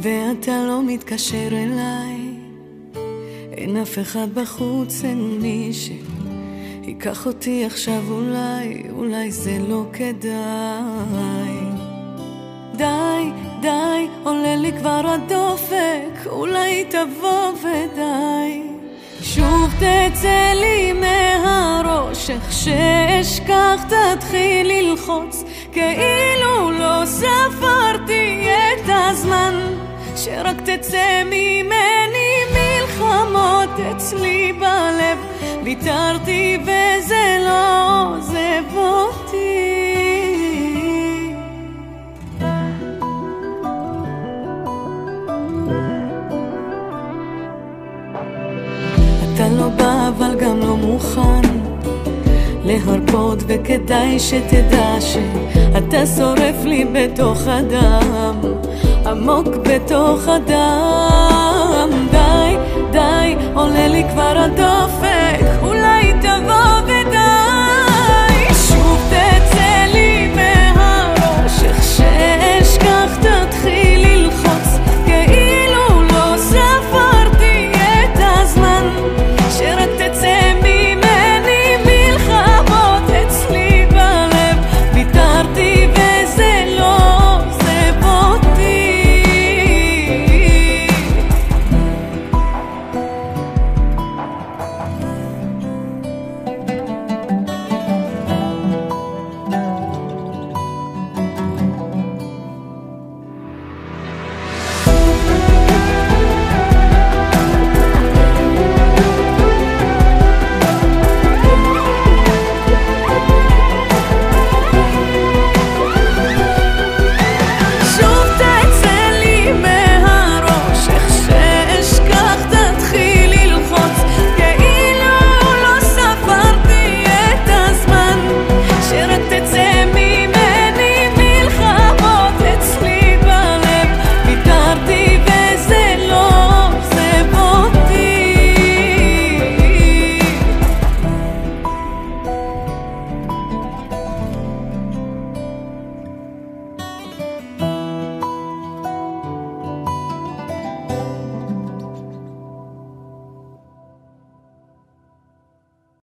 ואתה לא מתקשר אליי, אין אף אחד בחוץ, אין מי שיקח אותי עכשיו, אולי זה לא כדאי. די, די, עולה לי כבר הדופק, אולי תבוא ודי. שוב תצא לי מהראש, איך שאשכח תתחיל ללחוץ, כאילו לא ספרתי את הזמן, שרק תצא ממני מלחמות אצלי בלב. ויתרתי וזה לא עוזב אותי. אתה לא בא אבל גם לא מוכן להרפות, וכדאי שתדע שאתה שורף לי בתוך הדם, עמוק בתוך הדם. די, די, עולה לי כבר הדופק,